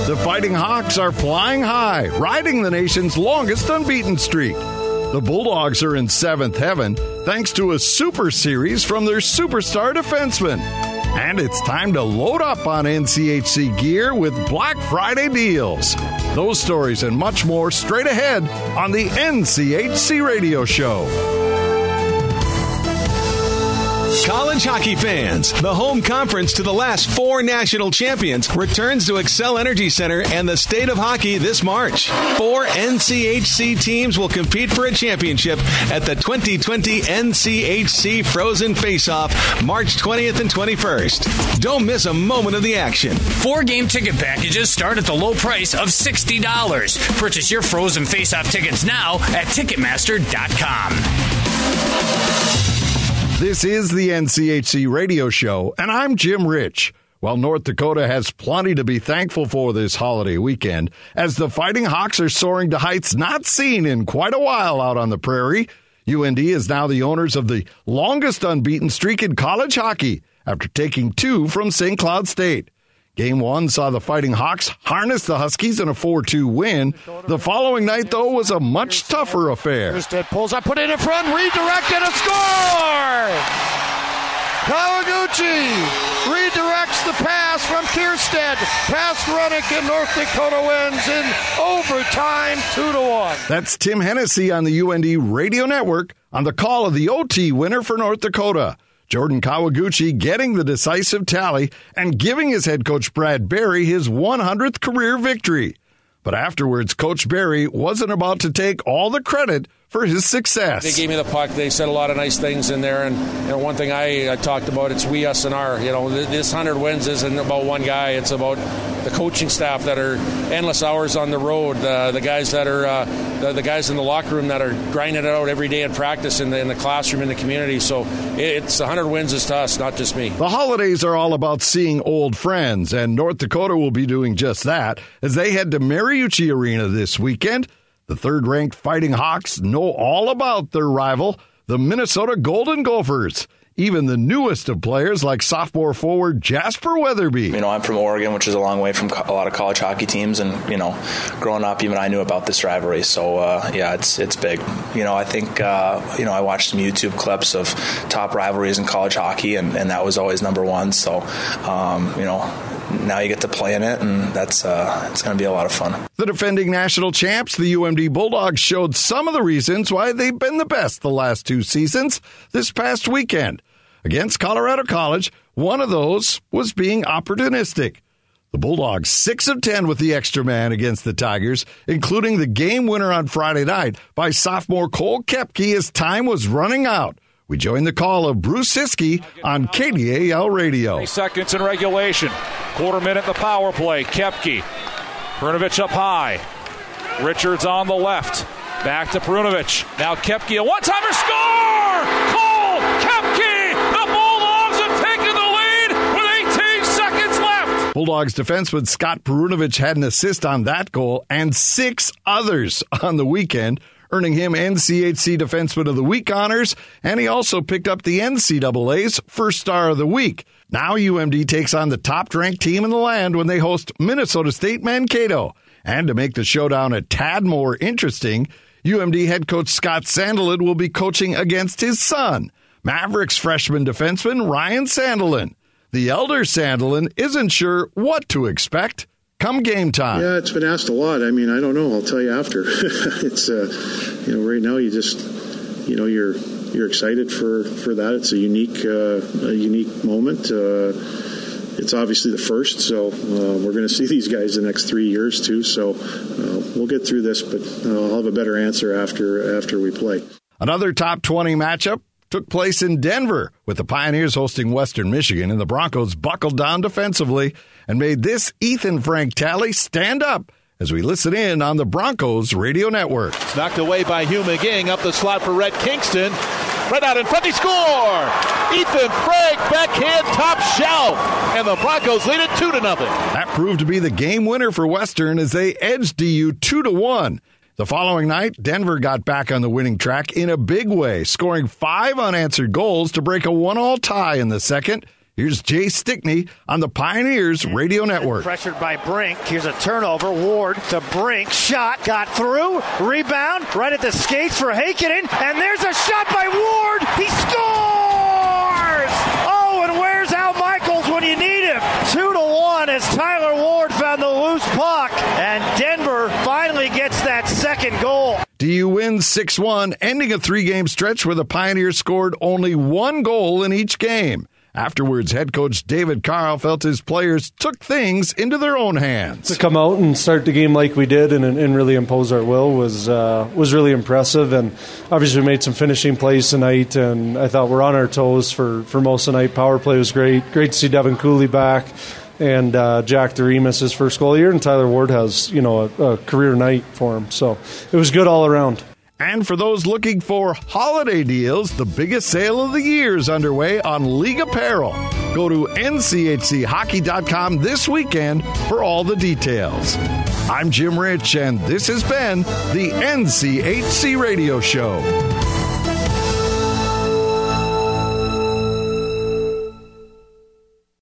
The Fighting Hawks are flying high, riding the nation's longest unbeaten streak. The Bulldogs are in 7th heaven thanks to a super series from their superstar defensemen. And it's time to load up on NCHC gear with Black Friday deals. Those stories and much more straight ahead on the NCHC Radio Show. College hockey fans, the home conference to the last 4 national champions returns to Xcel Energy Center and the State of Hockey this March. 4 NCHC teams will compete for a championship at the 2020 NCHC Frozen Face-Off, March 20th and 21st. Don't miss a moment of the action. 4-game ticket packages start at the low price of $60. Purchase your Frozen Face-Off tickets now at Ticketmaster.com. This is the NCHC Radio Show, and I'm Jim Rich. Well, North Dakota has plenty to be thankful for this holiday weekend, as the Fighting Hawks are soaring to heights not seen in quite a while out on the prairie. UND is now the owners of the longest unbeaten streak in college hockey, after taking 2 from St. Cloud State. Game 1 saw the Fighting Hawks harness the Huskies in a 4-2 win. The following night, though, was a much tougher affair. Kierstead pulls up, put it in front, redirected, a score! Kawaguchi redirects the pass from Kierstead. Past Runick, and North Dakota wins in overtime 2-1. That's Tim Hennessy on the UND Radio Network on the call of the OT winner for North Dakota. Jordan Kawaguchi getting the decisive tally and giving his head coach Brad Berry his 100th career victory. But afterwards, Coach Berry wasn't about to take all the credit for his success. They gave me the puck. They said a lot of nice things in there. And one thing I talked about, it's we, us, and our. This 100 wins isn't about one guy. It's about the coaching staff that are endless hours on the road, the guys that are the guys in the locker room that are grinding it out every day in practice, in the classroom, in the community. So it's 100 wins is to us, not just me. The holidays are all about seeing old friends, and North Dakota will be doing just that as they head to Mariucci Arena this weekend. The third-ranked Fighting Hawks know all about their rival, the Minnesota Golden Gophers. Even the newest of players like sophomore forward Jasper Weatherby. I'm from Oregon, which is a long way from a lot of college hockey teams, and growing up, even I knew about this rivalry. So it's big. I think I watched some YouTube clips of top rivalries in college hockey, and that was always number one. So now you get to play in it, and it's going to be a lot of fun. The defending national champs, the UMD Bulldogs, showed some of the reasons why they've been the best the last 2 seasons this past weekend. Against Colorado College, one of those was being opportunistic. The Bulldogs 6 of 10 with the extra man against the Tigers, including the game winner on Friday night by sophomore Cole Koepke as time was running out. We joined the call of Bruce Hiskey on KDAL Radio. 20 seconds in regulation. Quarter minute in the power play. Koepke. Perunovich up high. Richards on the left. Back to Perunovich. Now Koepke, a one-timer score! Cole Koepke! The Bulldogs have taken the lead with 18 seconds left. Bulldogs defenseman Scott Perunovich had an assist on that goal and 6 others on the weekend, earning him NCHC Defenseman of the Week honors, and he also picked up the NCAA's First Star of the Week. Now UMD takes on the top-ranked team in the land when they host Minnesota State Mankato. And to make the showdown a tad more interesting, UMD head coach Scott Sandelin will be coaching against his son, Mavericks freshman defenseman Ryan Sandelin. The elder Sandelin isn't sure what to expect come game time. Yeah, it's been asked a lot. I don't know. I'll tell you after. It's right now you just you're excited for that. It's a unique moment. It's obviously the first, so we're going to see these guys the next 3 years too. So we'll get through this, but I'll have a better answer after we play. Another top 20 matchup took place in Denver with the Pioneers hosting Western Michigan, and the Broncos buckled down defensively and made this Ethan Frank tally stand up as we listen in on the Broncos Radio Network. It's knocked away by Hugh McGing, up the slot for Rhett Kingston. Right out in front, they score! Ethan Frank, backhand, top shelf, and the Broncos lead it 2-0. That proved to be the game winner for Western as they edged DU 2-1. The following night, Denver got back on the winning track in a big way, scoring 5 unanswered goals to break a 1-1 tie in the second. Here's Jay Stickney on the Pioneers Radio Network. Pressured by Brink. Here's a turnover. Ward to Brink. Shot. Got through. Rebound. Right at the skates for Heikkinen. And there's a shot by Ward. He scores! Oh, and where's Al Michaels when you need him? 2-1 as Tyler Ward found the loose puck. And Denver finally gets that second goal. DU wins 6-1, ending a 3-game stretch where the Pioneers scored only 1 goal in each game. Afterwards, head coach David Carl felt his players took things into their own hands. To come out and start the game like we did and really impose our will was really impressive. And obviously we made some finishing plays tonight, and I thought we're on our toes for most of the night. Power play was great. Great to see Devin Cooley back, and Jack Doremus his first goal of the year, and Tyler Ward has a career night for him. So it was good all around. And for those looking for holiday deals, the biggest sale of the year is underway on League Apparel. Go to nchchockey.com this weekend for all the details. I'm Jim Rich, and this has been the NCHC Radio Show.